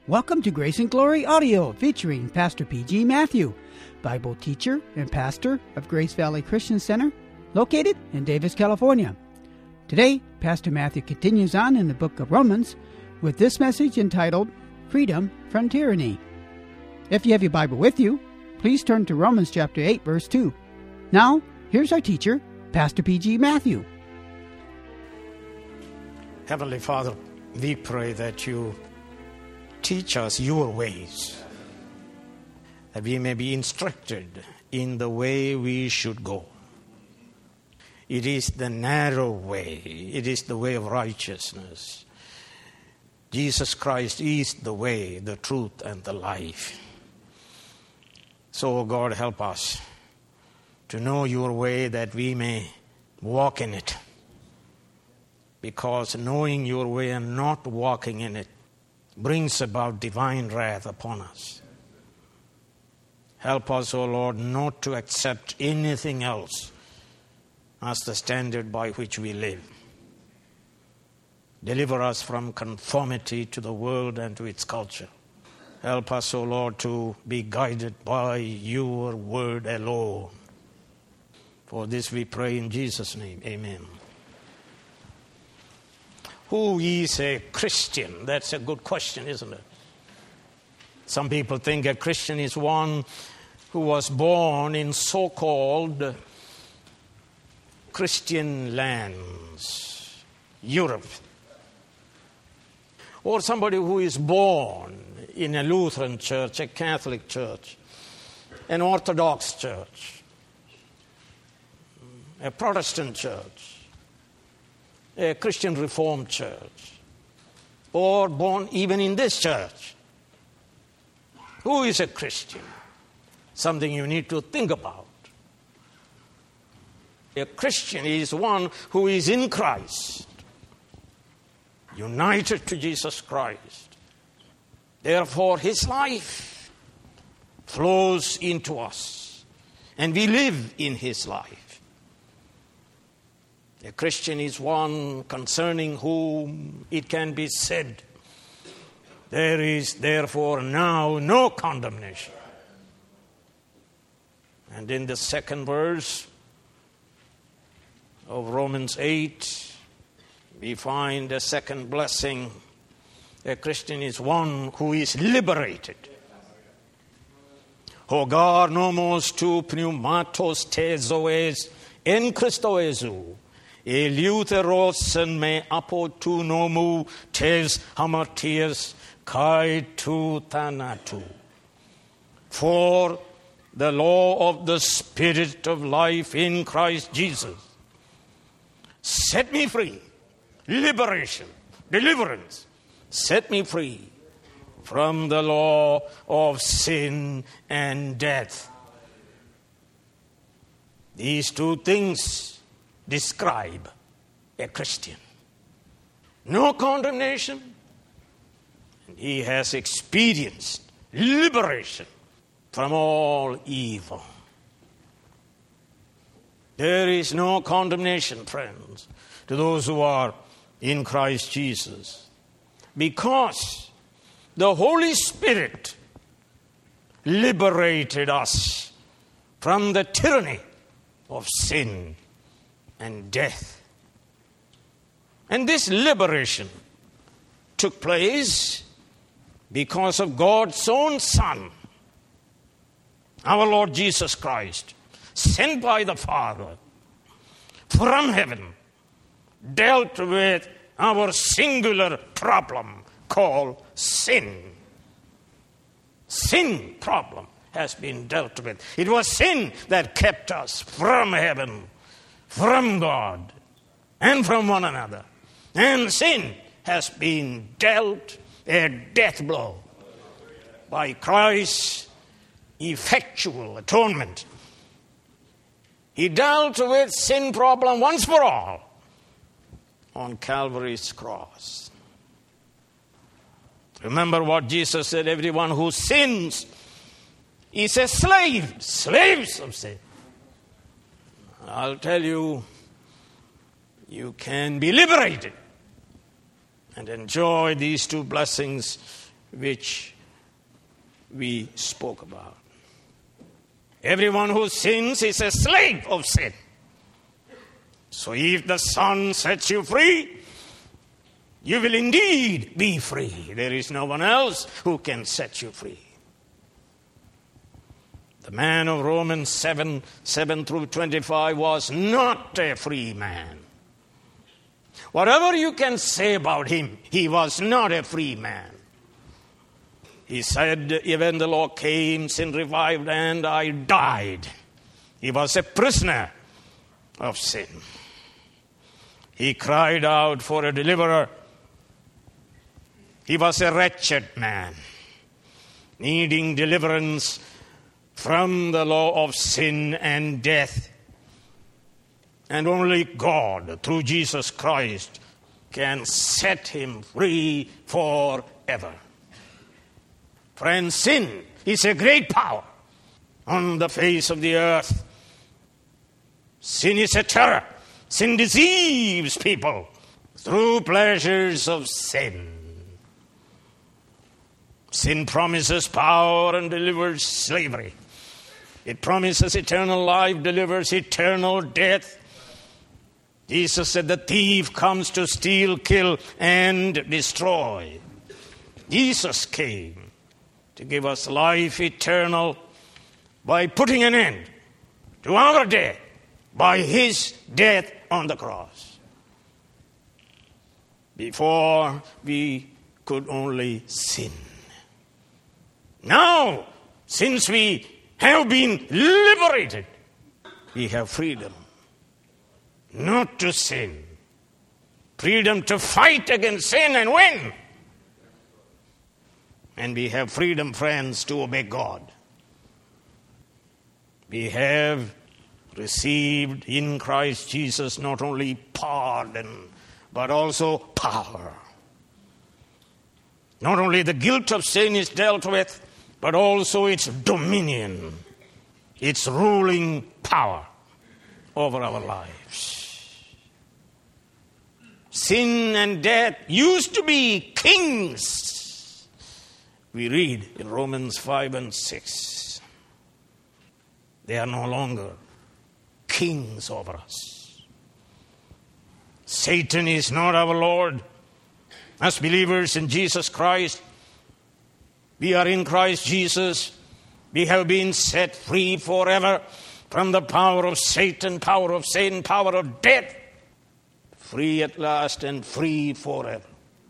Welcome to Grace and Glory Audio, featuring Pastor P.G. Matthew, Bible teacher and pastor of Grace Valley Christian Center, located in Davis, California. Today, Pastor Matthew continues on in the book of Romans with this message entitled, Freedom from Tyranny. If you have your Bible with you, please turn to Romans chapter 8, verse 2. Now, here's our teacher, Pastor P.G. Matthew. Heavenly Father, we pray that you teach us your ways, that we may be instructed in the way we should go. It is the narrow way. It is the way of righteousness. Jesus Christ is the way, the truth, and the life. So, God, help us to know your way that we may walk in it. Because knowing your way and not walking in it brings about divine wrath upon us. Help us, O Lord, not to accept anything else as the standard by which we live. Deliver us from conformity to the world and to its culture. Help us, O Lord, to be guided by your word alone. For this we pray in Jesus' name. Amen. Who is a Christian? That's a good question, isn't it? Some people think a Christian is one who was born in so-called Christian lands, Europe. Or somebody who is born in a Lutheran church, a Catholic church, an Orthodox church, a Protestant church, a Christian Reformed church, or born even in this church. Who is a Christian? Something you need to think about. A Christian is one who is in Christ, united to Jesus Christ. Therefore, his life flows into us, and we live in his life. A Christian is one concerning whom it can be said, there is therefore now no condemnation. And in the second verse of Romans 8, we find a second blessing. A Christian is one who is liberated. Hogar nomos tu pneumatos tezoes en Christo Jesu. Eleutherosen me apotu nomu tes hamartias kai tu thanatu. For the law of the Spirit of life in Christ Jesus set me free. Liberation, deliverance, set me free from the law of sin and death. These two things describe a Christian. No condemnation. And he has experienced liberation from all evil. There is no condemnation, friends, to those who are in Christ Jesus, because the Holy Spirit liberated us from the tyranny of sin and death. And this liberation took place because of God's own Son, our Lord Jesus Christ, sent by the Father from heaven, dealt with our singular problem called sin. Sin problem has been dealt with. It was sin that kept us from heaven, from God, and from one another. And sin has been dealt a death blow by Christ's effectual atonement. He dealt with sin problem once for all on Calvary's cross. Remember what Jesus said, everyone who sins is a slave, slaves of sin. I'll tell you, you can be liberated and enjoy these two blessings which we spoke about. Everyone who sins is a slave of sin. So if the Son sets you free, you will indeed be free. There is no one else who can set you free. The man of Romans 7 through 25 was not a free man. Whatever you can say about him, he was not a free man. He said, even the law came, sin revived, and I died. He was a prisoner of sin. He cried out for a deliverer. He was a wretched man, needing deliverance from the law of sin and death. And only God, through Jesus Christ, can set him free forever. Friends, sin is a great power on the face of the earth. Sin is a terror. Sin deceives people through pleasures of sin. Sin promises power and delivers slavery. It promises eternal life, delivers eternal death. Jesus said the thief comes to steal, kill, and destroy. Jesus came to give us life eternal by putting an end to our death by his death on the cross. Before we could only sin. Now, since we have been liberated, we have freedom not to sin. Freedom to fight against sin and win. And we have freedom, friends, to obey God. We have received in Christ Jesus not only pardon, but also power. Not only the guilt of sin is dealt with, but also its dominion, its ruling power over our lives. Sin and death used to be kings. We read in Romans 5 and 6. They are no longer kings over us. Satan is not our Lord. As believers in Jesus Christ, we are in Christ Jesus. We have been set free forever from the power of Satan, power of sin, power of death. Free at last and free forever.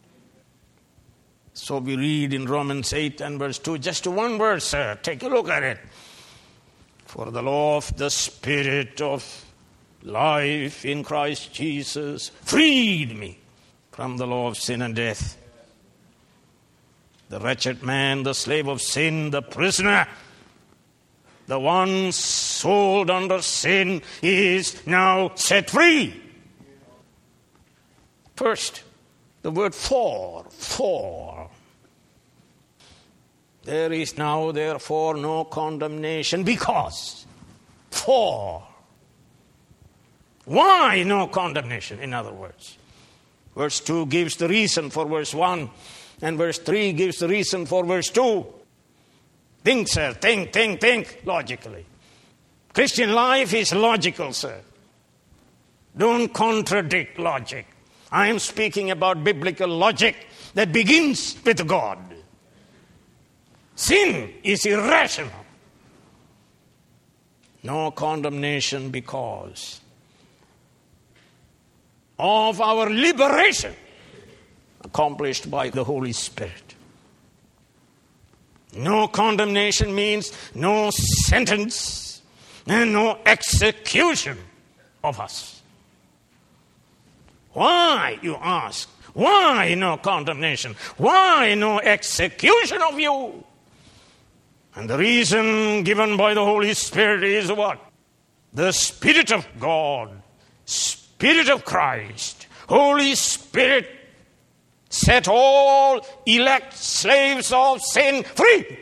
So we read in Romans 8 and verse 2, just one verse, sir. Take a look at it. For the law of the Spirit of life in Christ Jesus freed me from the law of sin and death. The wretched man, the slave of sin, the prisoner, the one sold under sin is now set free. First, the word for. There is now, therefore, no condemnation because. For. Why no condemnation, in other words? Verse 2 gives the reason for verse 1, and verse 3 gives the reason for verse 2. Think, sir. Think logically. Christian life is logical, sir. Don't contradict logic. I am speaking about biblical logic that begins with God. Sin is irrational. No condemnation because of our liberation accomplished by the Holy Spirit. No condemnation means no sentence and no execution of us. Why, you ask? Why no condemnation? Why no execution of you? And the reason given by the Holy Spirit is what? The Spirit of God, Spirit of Christ, Holy Spirit set all elect slaves of sin free.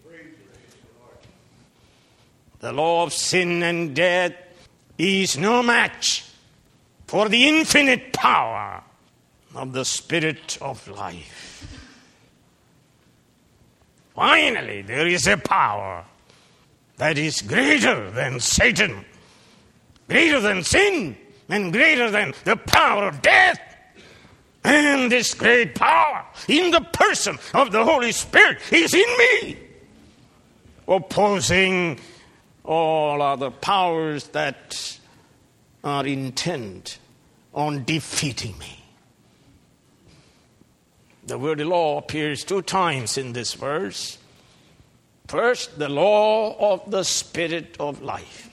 The law of sin and death is no match for the infinite power of the Spirit of life. Finally, there is a power that is greater than Satan, greater than sin, and greater than the power of death. And this great power in the person of the Holy Spirit is in me, opposing all other powers that are intent on defeating me. The word law appears 2 times in this verse. First, the law of the Spirit of life.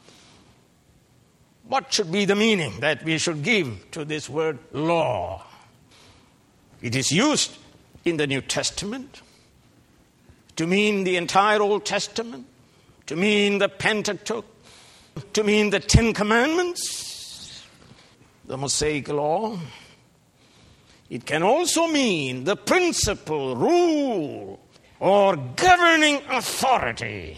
What should be the meaning that we should give to this word law? It is used in the New Testament to mean the entire Old Testament, to mean the Pentateuch, to mean the 10 Commandments, the Mosaic Law. It can also mean the principle, rule, or governing authority.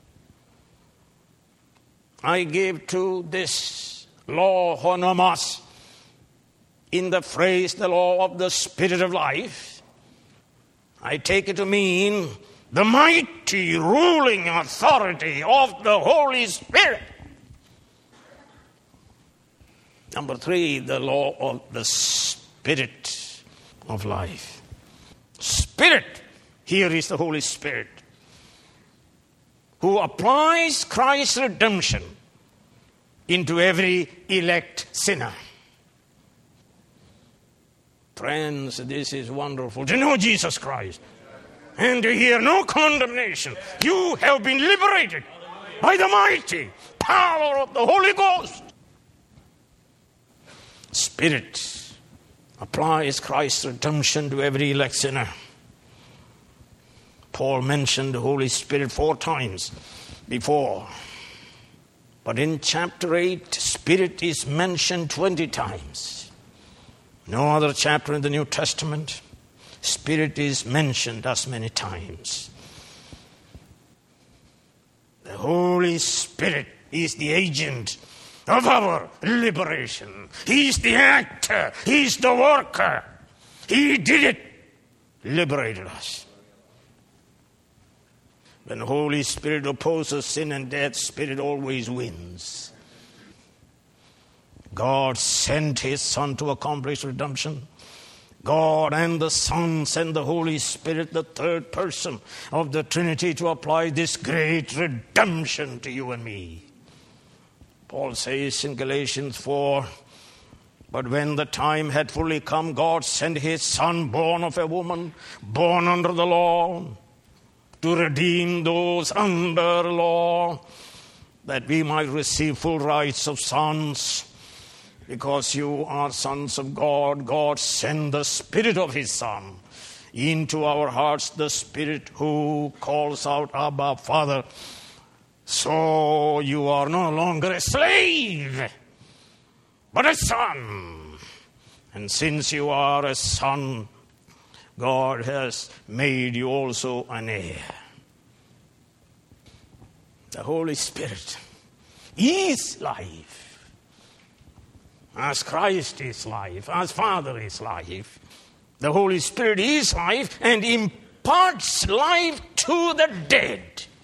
I give to this law honomos in the phrase the law of the Spirit of life. I take it to mean the mighty ruling authority of the Holy Spirit. Number 3, the law of the Spirit of life. Spirit, here is the Holy Spirit, who applies Christ's redemption into every elect sinner. Friends, this is wonderful to know Jesus Christ and to hear no condemnation. You have been liberated by the mighty power of the Holy Ghost. Spirit applies Christ's redemption to every elect sinner. Paul mentioned the Holy Spirit 4 times before. But in chapter 8, Spirit is mentioned 20 times. No other chapter in the New Testament, Spirit is mentioned as many times. The Holy Spirit is the agent of our liberation. He's the actor. He's the worker. He did it. Liberated us. When the Holy Spirit opposes sin and death, Spirit always wins. God sent His Son to accomplish redemption. God and the Son sent the Holy Spirit, the third person of the Trinity, to apply this great redemption to you and me. Paul says in Galatians 4, but when the time had fully come, God sent His Son, born of a woman, born under the law, to redeem those under law, that we might receive full rights of sons. Because you are sons of God, God sent the Spirit of His Son into our hearts, the Spirit who calls out, Abba, Father. So you are no longer a slave, but a son. And since you are a son, God has made you also an heir. The Holy Spirit is life. As Christ is life, as Father is life, the Holy Spirit is life and imparts life to the dead.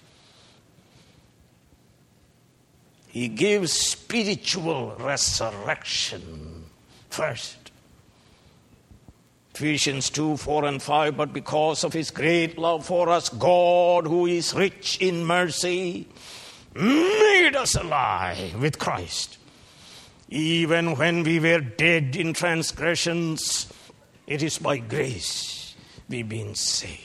He gives spiritual resurrection first. Ephesians 2, 4 and 5, but because of His great love for us, God, who is rich in mercy, made us alive with Christ. Even when we were dead in transgressions, it is by grace we've been saved.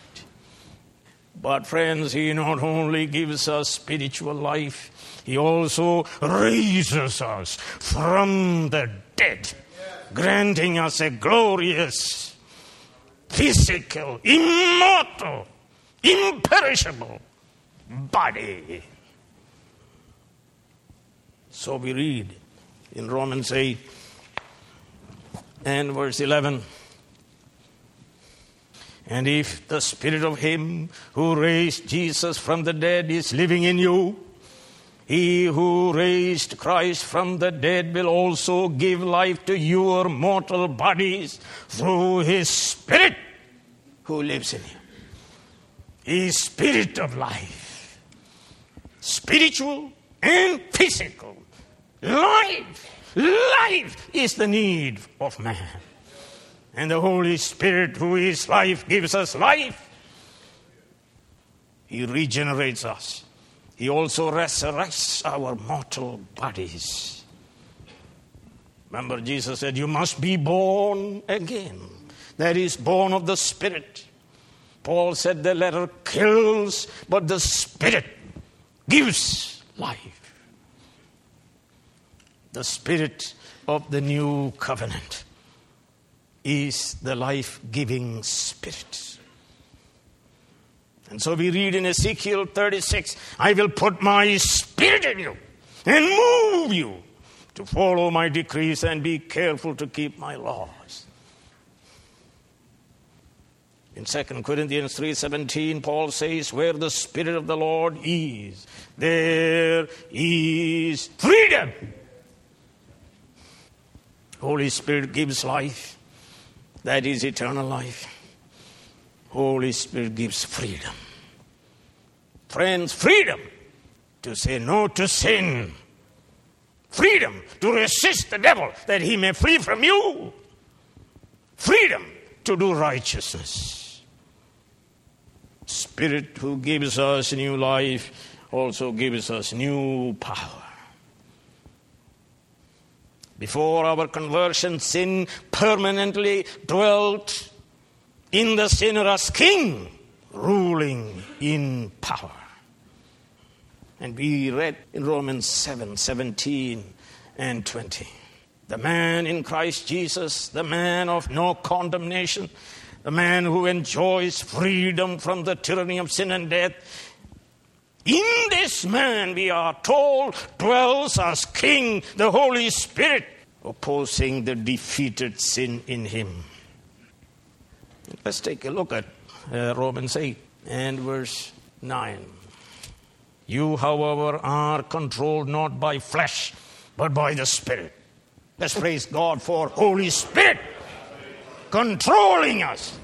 But friends, He not only gives us spiritual life, He also raises us from the dead, granting us a glorious, physical, immortal, imperishable body. So we read in Romans 8 and verse 11, and if the Spirit of Him who raised Jesus from the dead is living in you, He who raised Christ from the dead will also give life to your mortal bodies through His Spirit who lives in you. is spirit of life. Spiritual and physical. Life is the need of man. And the Holy Spirit, who is life, gives us life. He regenerates us. He also resurrects our mortal bodies. Remember, Jesus said, you must be born again. That is, born of the Spirit. Paul said the letter kills, but the Spirit gives life. The Spirit of the new covenant is the life-giving Spirit. And so we read in Ezekiel 36, I will put my Spirit in you and move you to follow my decrees and be careful to keep my laws. In 2 Corinthians 3:17, Paul says, where the Spirit of the Lord is, there is freedom. Holy Spirit gives life. That is eternal life. Holy Spirit gives freedom. Friends, freedom to say no to sin. Freedom to resist the devil that he may flee from you. Freedom to do righteousness. Spirit who gives us new life also gives us new power. Before our conversion, sin permanently dwelt in the sinner as king, ruling in power. And we read in Romans 7:17 and 20. The man in Christ Jesus, the man of no condemnation, the man who enjoys freedom from the tyranny of sin and death, in this man, we are told, dwells as King the Holy Spirit, opposing the defeated sin in him. Let's take a look at Romans 8 and verse 9. You, however, are controlled not by flesh, but by the Spirit. Let's praise God for Holy Spirit controlling us.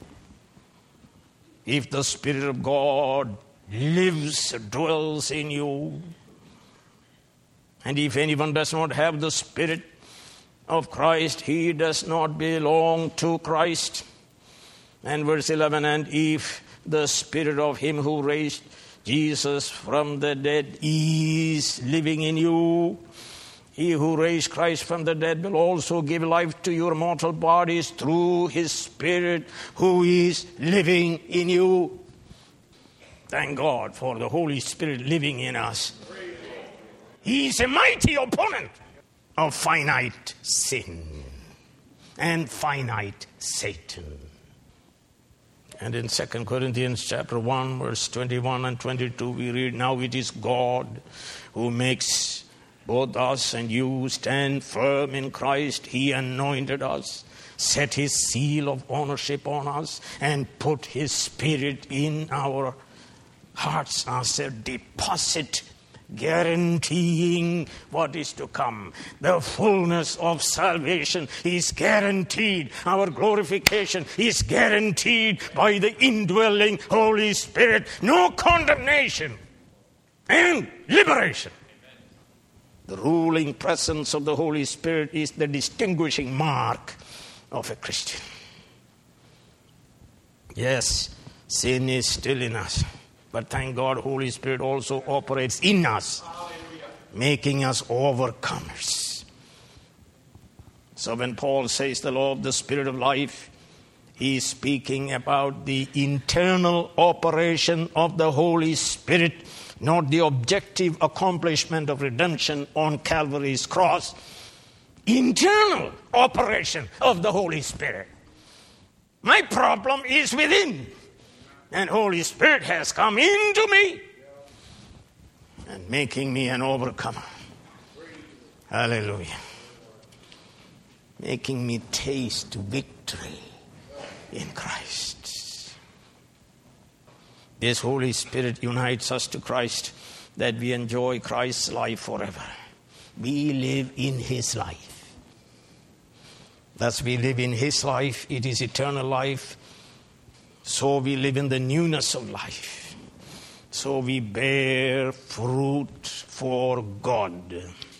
If the Spirit of God lives, dwells in you, and if anyone does not have the Spirit of Christ, he does not belong to Christ. And verse 11, and if the Spirit of him who raised Jesus from the dead is living in you, he who raised Christ from the dead will also give life to your mortal bodies through his Spirit who is living in you. Thank God for the Holy Spirit living in us. He is a mighty opponent of finite sin and finite Satan. And in 2 Corinthians chapter 1, verse 21 and 22, we read, now it is God who makes both us and you stand firm in Christ. He anointed us, set his seal of ownership on us, and put his Spirit in our hearts as a deposit, guaranteeing what is to come. The fullness of salvation is guaranteed. Our glorification is guaranteed by the indwelling Holy Spirit. No condemnation and liberation. The ruling presence of the Holy Spirit is the distinguishing mark of a Christian. Yes, sin is still in us. But thank God, Holy Spirit also operates in us, making us overcomers. So when Paul says the law of the Spirit of life, he is speaking about the internal operation of the Holy Spirit, not the objective accomplishment of redemption on Calvary's cross. Internal operation of the Holy Spirit. My problem is within. And Holy Spirit has come into me and making me an overcomer. Hallelujah. Making me taste victory in Christ. This Holy Spirit unites us to Christ, that we enjoy Christ's life forever. We live in his life. Thus we live in his life. It is eternal life. so we live in the newness of life. So we bear fruit for God.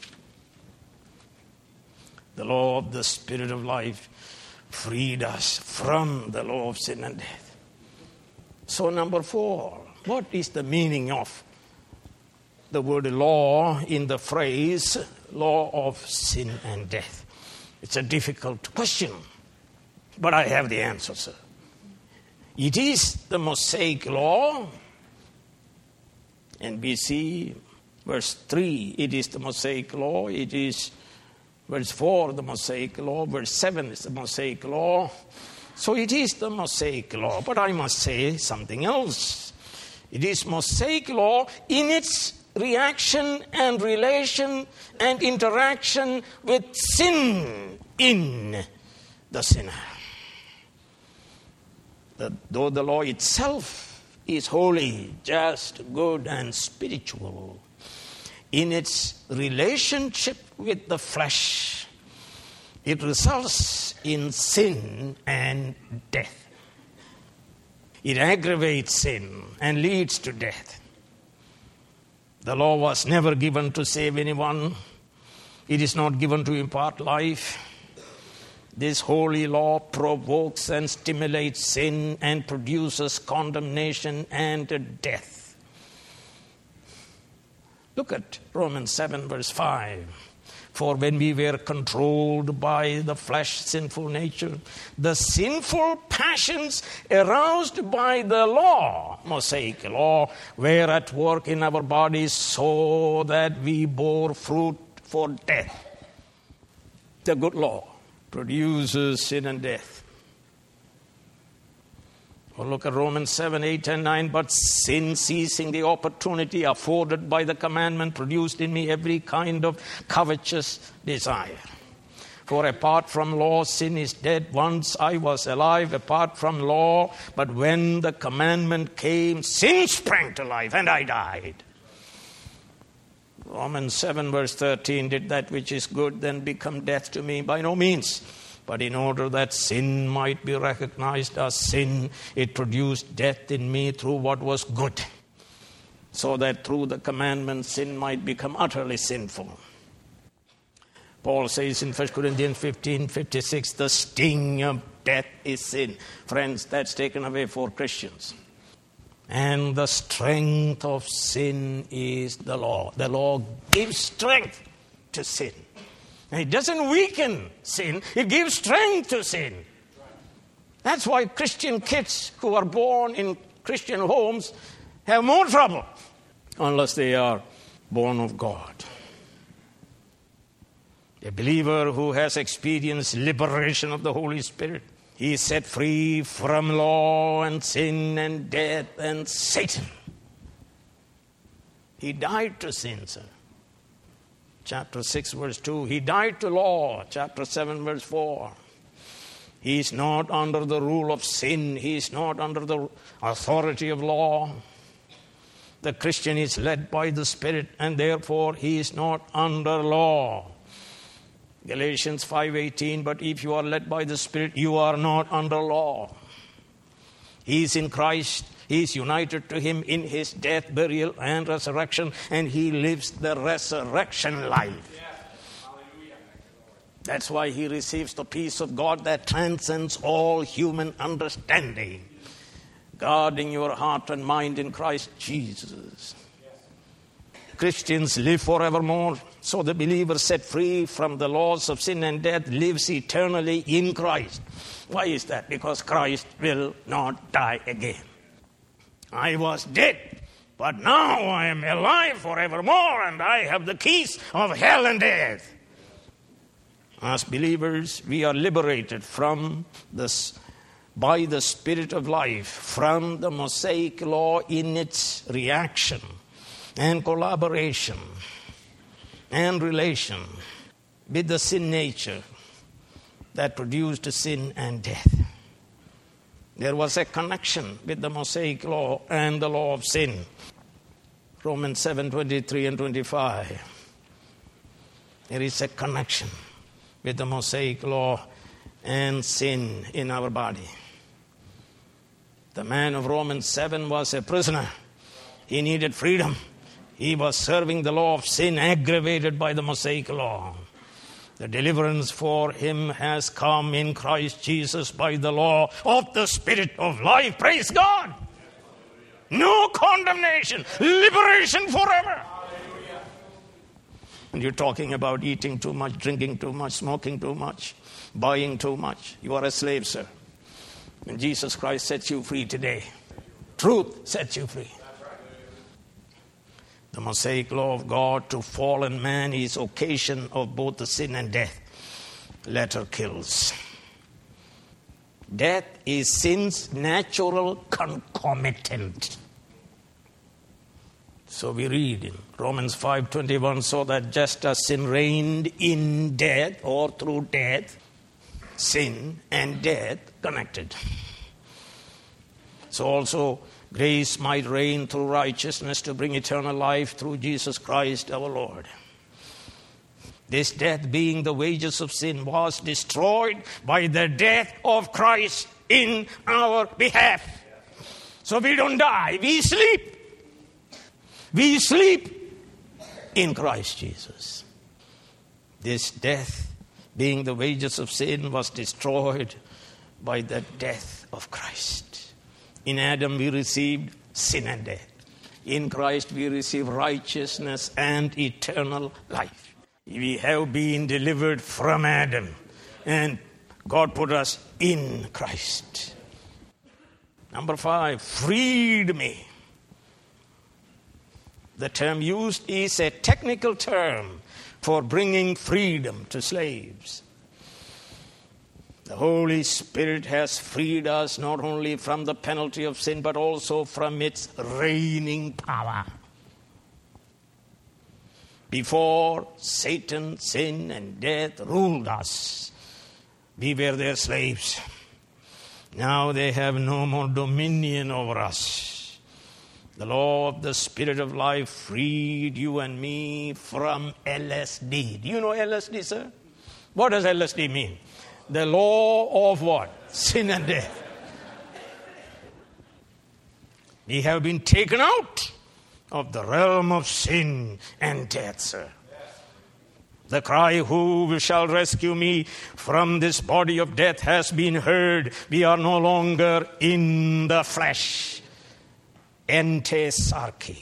The law of the Spirit of life freed us from the law of sin and death. So number 4, what is the meaning of the word law in the phrase law of sin and death? It's a difficult question, but I have the answer, sir. It is the Mosaic law, and we see verse 3, it is the Mosaic law. It is verse 4, the Mosaic law. Verse 7 is the Mosaic law. So it is the Mosaic law, but I must say something else. It is Mosaic law in its reaction and relation and interaction with sin in the sinner. Though the law itself is holy, just, good, and spiritual, in its relationship with the flesh, it results in sin and death. It aggravates sin and leads to death. The law was never given to save anyone. It is not given to impart life. This holy law provokes and stimulates sin and produces condemnation and death. Look at Romans 7 verse 5. For when we were controlled by the flesh, sinful nature, the sinful passions aroused by the law, Mosaic law, were at work in our bodies so that we bore fruit for death. The good law produces sin and death. Well, look at Romans 7, 8, and 9. But sin, seizing the opportunity afforded by the commandment, produced in me every kind of covetous desire. For apart from law, sin is dead. Once I was alive apart from law, but when the commandment came, sin sprang to life, and I died. Romans 7 verse 13, did that which is good then become death to me? By no means. But in order that sin might be recognized as sin, it produced death in me through what was good, so that through the commandment sin might become utterly sinful. Paul says in 1 Corinthians 15:56, the sting of death is sin. Friends, that's taken away for Christians. And the strength of sin is the law. The law gives strength to sin. And it doesn't weaken sin, it gives strength to sin. That's why Christian kids who are born in Christian homes have more trouble unless they are born of God. A believer who has experienced liberation of the Holy Spirit, he is set free from law and sin and death and Satan. He died to sin, sir. Chapter 6, verse 2. He died to law. Chapter 7, verse 4. He is not under the rule of sin. He is not under the authority of law. The Christian is led by the Spirit, and therefore he is not under law. Galatians 5:18, but if you are led by the Spirit, you are not under law. He is in Christ. He is united to him in his death, burial, and resurrection, and he lives the resurrection life. That's why he receives the peace of God that transcends all human understanding, guarding your heart and mind in Christ Jesus. Christians live forevermore. So the believer set free from the laws of sin and death lives eternally in Christ. Why is that? Because Christ will not die again. I was dead, but now I am alive forevermore, and I have the keys of hell and death. As believers, we are liberated from this by the Spirit of life, from the Mosaic law in its reaction and collaboration and relation with the sin nature that produced sin and death. There was a connection with the Mosaic law and the law of sin. Romans 7:23 and 25. There is a connection with the Mosaic law and sin in our body. The man of Romans 7 was a prisoner. He needed freedom. He was serving the law of sin aggravated by the Mosaic law. The deliverance for him has come in Christ Jesus by the law of the Spirit of life. Praise God. No condemnation. Liberation forever. And you're talking about eating too much, drinking too much, smoking too much, buying too much. You are a slave, sir. And Jesus Christ sets you free today. Truth sets you free. The Mosaic law of God to fallen man is occasion of both the sin and death. Latter kills. Death is sin's natural concomitant. So we read in Romans 5:21, so that just as sin reigned in death or through death, sin and death connected. So also grace might reign through righteousness to bring eternal life through Jesus Christ our Lord. This death, being the wages of sin, was destroyed by the death of Christ in our behalf. So we don't die, we sleep. We sleep in Christ Jesus. This death, being the wages of sin, was destroyed by the death of Christ. In Adam we received sin and death. In Christ we receive righteousness and eternal life. We have been delivered from Adam, and God put us in Christ. Number 5, freed me. The term used is a technical term for bringing freedom to slaves. The Holy Spirit has freed us not only from the penalty of sin, but also from its reigning power. Before Satan, sin, and death ruled us, we were their slaves. Now they have no more dominion over us. The law of the Spirit of life freed you and me from LSD. Do you know LSD, sir? What does LSD mean? The law of what? Sin and death. We have been taken out of the realm of sin and death, sir. The cry, who shall rescue me from this body of death, has been heard. We are no longer in the flesh. Ente sarki.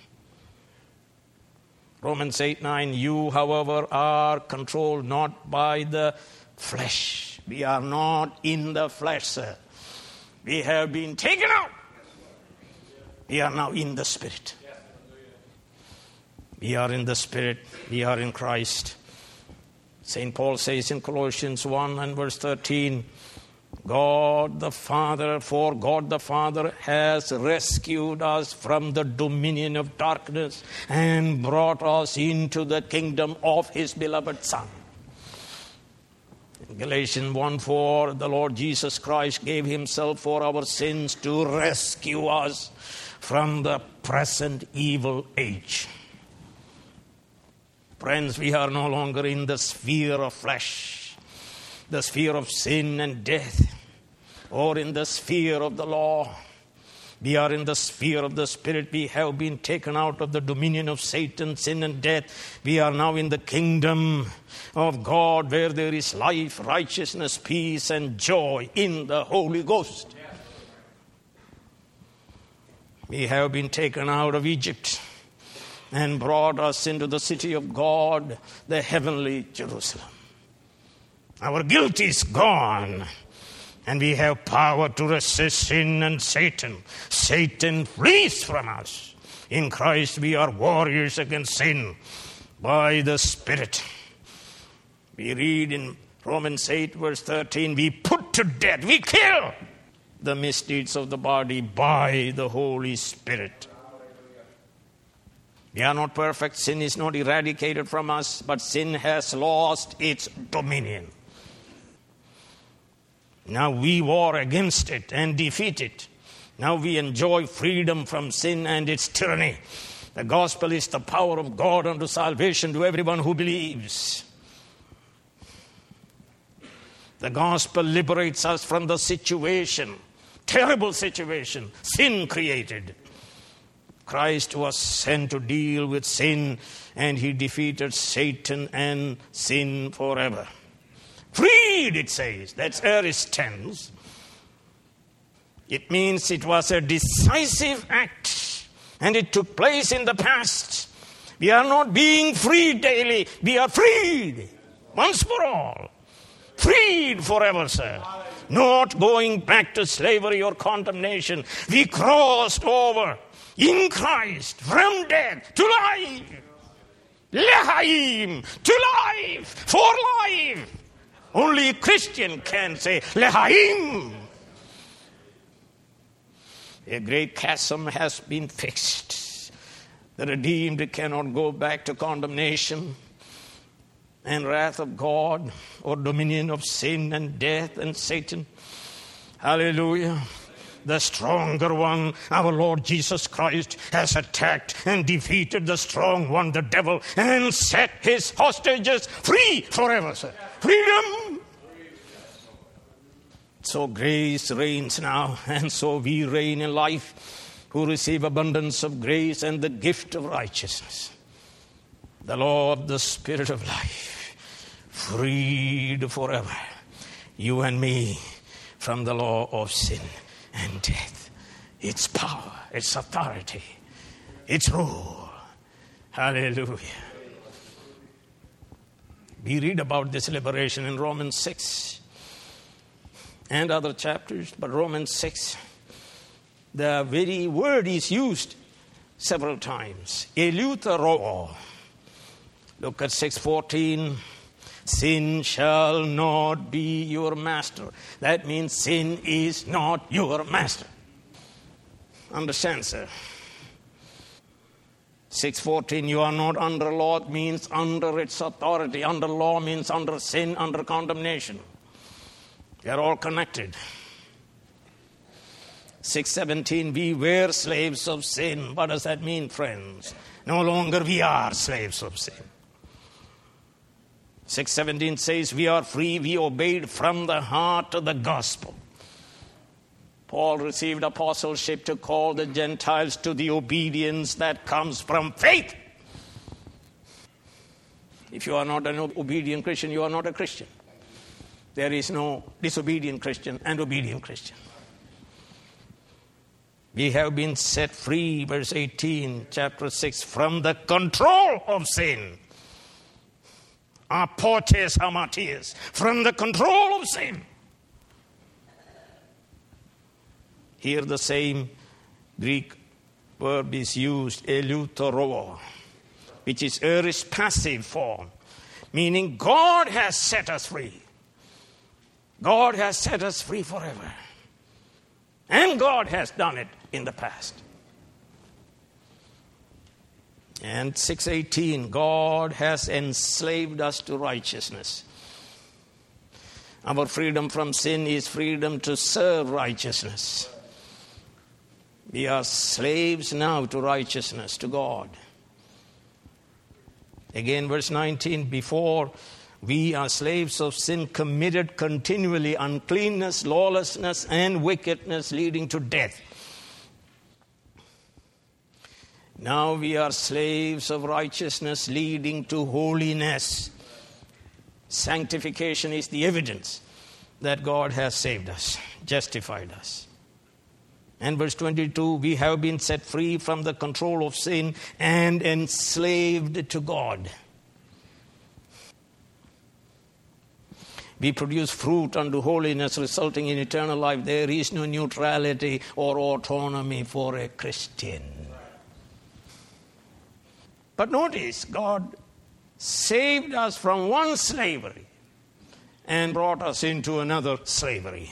Romans 8:9, you, however, are controlled not by the flesh. We are not in the flesh, sir. We have been taken out. We are now in the Spirit. We are in the Spirit. We are in Christ. St. Paul says in Colossians 1 and verse 13, God the Father has rescued us from the dominion of darkness and brought us into the kingdom of His beloved Son. In Galatians 1:4, the Lord Jesus Christ gave Himself for our sins to rescue us from the present evil age. Friends, we are no longer in the sphere of flesh, the sphere of sin and death, or in the sphere of the law. We are in the sphere of the Spirit. We have been taken out of the dominion of Satan, sin, and death. We are now in the kingdom of God, where there is life, righteousness, peace, and joy in the Holy Ghost. We have been taken out of Egypt and brought us into the city of God, the heavenly Jerusalem. Our guilt is gone, and we have power to resist sin and Satan. Satan flees from us. In Christ we are warriors against sin by the Spirit. We read in Romans 8 verse 13, we put to death, we kill the misdeeds of the body by the Holy Spirit. We are not perfect. Sin is not eradicated from us, but sin has lost its dominion. Now we war against it and defeat it. Now we enjoy freedom from sin and its tyranny. The gospel is the power of God unto salvation to everyone who believes. The gospel liberates us from the situation terrible situation sin created. Christ was sent to deal with sin, and he defeated Satan and sin forever. Freed, it says. That's aorist tense. It means it was a decisive act, and it took place in the past. We are not being freed daily. We are freed once for all. Freed forever, sir. Not going back to slavery or condemnation. We crossed over in Christ from death to life. Lehaim, to life, for life. Only a Christian can say Lehaim. A great chasm has been fixed. The redeemed cannot go back to condemnation and wrath of God or dominion of sin and death and Satan. Hallelujah. The stronger one, our Lord Jesus Christ, has attacked and defeated the strong one, the devil, and set his hostages free forever, sir. Freedom! So grace reigns now, and so we reign in life, who receive abundance of grace and the gift of righteousness. The law of the Spirit of life, freed forever, you and me, from the law of sin and death, its power, its authority, its rule. Hallelujah. We read about this liberation in Romans 6 and other chapters, but Romans 6, the very word is used several times. Eleutheroo. Look at 6:14. Sin shall not be your master. That means sin is not your master. Understand, sir? 6:14, you are not under law, means under its authority. Under law means under sin, under condemnation. They are all connected. 6:17, we were slaves of sin. What does that mean, friends? No longer we are slaves of sin. 6:17 says, we are free, we obeyed from the heart of the gospel. Paul received apostleship to call the Gentiles to the obedience that comes from faith. If you are not an obedient Christian, you are not a Christian. There is no disobedient Christian and obedient Christian. We have been set free, verse 18, chapter 6, from the control of sin. Apotes hamartias, from the control of sin. Here the same Greek verb is used, eleutheroo, which is aorist passive form, meaning God has set us free. God has set us free forever. And God has done it in the past. And 6:18, God has enslaved us to righteousness. Our freedom from sin is freedom to serve righteousness. We are slaves now to righteousness, to God. Again, verse 19, before we are slaves of sin, committed continually uncleanness, lawlessness, and wickedness, leading to death. Now we are slaves of righteousness leading to holiness. Sanctification is the evidence that God has saved us, justified us. And verse 22, we have been set free from the control of sin and enslaved to God. We produce fruit unto holiness, resulting in eternal life. There is no neutrality or autonomy for a Christian. But notice, God saved us from one slavery and brought us into another slavery.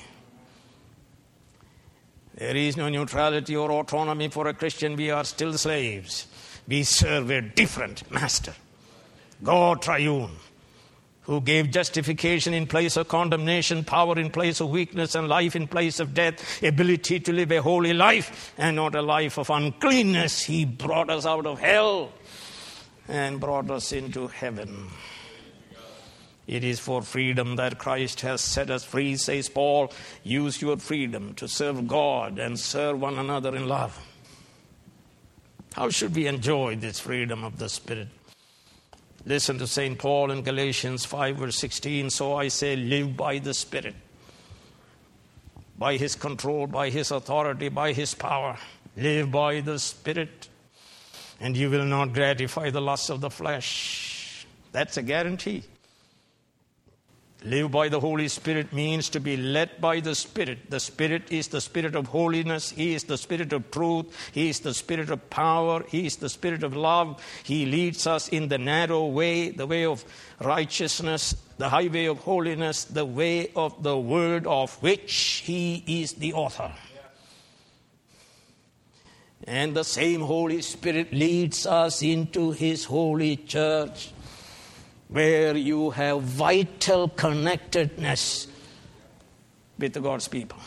There is no neutrality or autonomy for a Christian. We are still slaves. We serve a different master, God triune, who gave justification in place of condemnation, power in place of weakness, and life in place of death, ability to live a holy life and not a life of uncleanness. He brought us out of hell and brought us into heaven. It is for freedom that Christ has set us free, says Paul. Use your freedom to serve God and serve one another in love. How should we enjoy this freedom of the Spirit? Listen to St. Paul in Galatians 5 verse 16. So I say, live by the Spirit, by His control, by His authority, by His power. Live by the Spirit, and you will not gratify the lusts of the flesh. That's a guarantee. Live by the Holy Spirit means to be led by the Spirit. The Spirit is the Spirit of holiness. He is the Spirit of truth. He is the Spirit of power. He is the Spirit of love. He leads us in the narrow way, the way of righteousness, the highway of holiness, the way of the word of which He is the author. And the same Holy Spirit leads us into His holy church, where you have vital connectedness with God's people.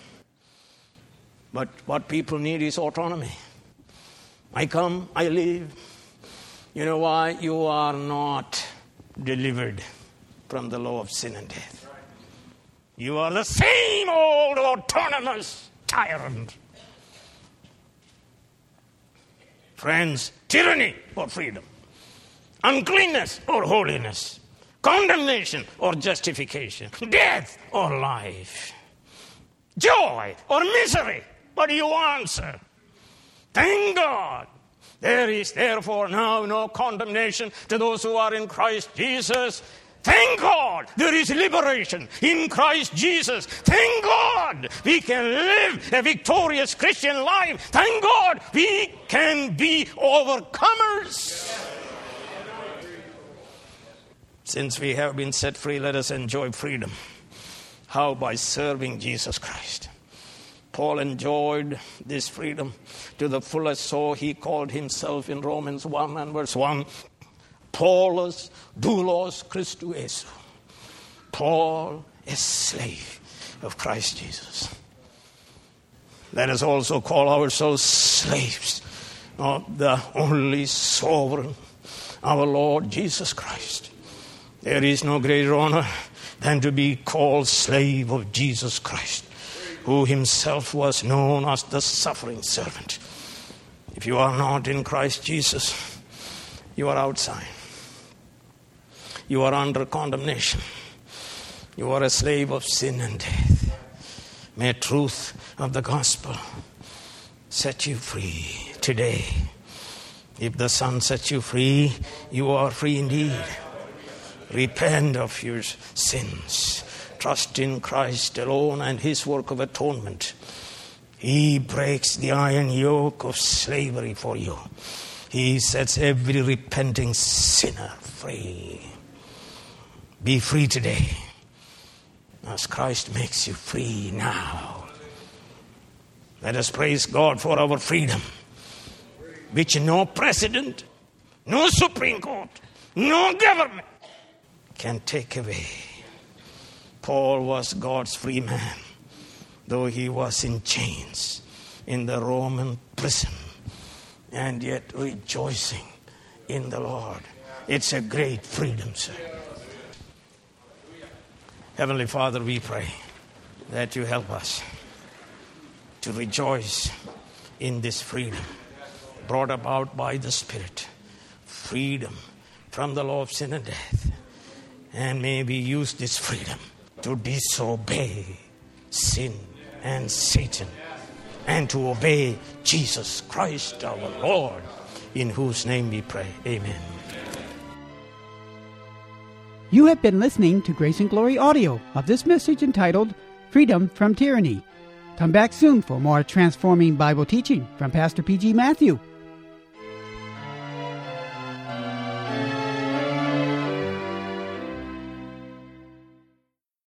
But what people need is autonomy. I come, I leave. You know why? You are not delivered from the law of sin and death. You are the same old autonomous tyrant. Friends, tyranny or freedom, uncleanness or holiness, condemnation or justification, death or life, joy or misery. What do you answer? Thank God. There is therefore now no condemnation to those who are in Christ Jesus. Thank God there is liberation in Christ Jesus. Thank God we can live a victorious Christian life. Thank God we can be overcomers. Since we have been set free, let us enjoy freedom. How? By serving Jesus Christ. Paul enjoyed this freedom to the fullest, so he called himself in Romans 1 and verse 1, Paulus doulos Christou Jesu. Paul, a slave of Christ Jesus. Let us also call ourselves slaves of the only sovereign, our Lord Jesus Christ. There is no greater honor than to be called slave of Jesus Christ, who himself was known as the suffering servant. If you are not in Christ Jesus, you are outside. You are under condemnation. You are a slave of sin and death. May truth of the gospel set you free today. If the Son sets you free, you are free indeed. Repent of your sins. Trust in Christ alone and His work of atonement. He breaks the iron yoke of slavery for you. He sets every repenting sinner free. Be free today, as Christ makes you free now. Let us praise God for our freedom, which no president, no Supreme Court, no government can take away. Paul was God's free man, though he was in chains in the Roman prison, and yet rejoicing in the Lord. It's a great freedom, sir. Heavenly Father, we pray that you help us to rejoice in this freedom brought about by the Spirit, freedom from the law of sin and death. And may we use this freedom to disobey sin and Satan and to obey Jesus Christ our Lord, in whose name we pray. Amen. You have been listening to Grace and Glory audio of this message entitled Freedom from Tyranny. Come back soon for more transforming Bible teaching from Pastor P.G. Matthew.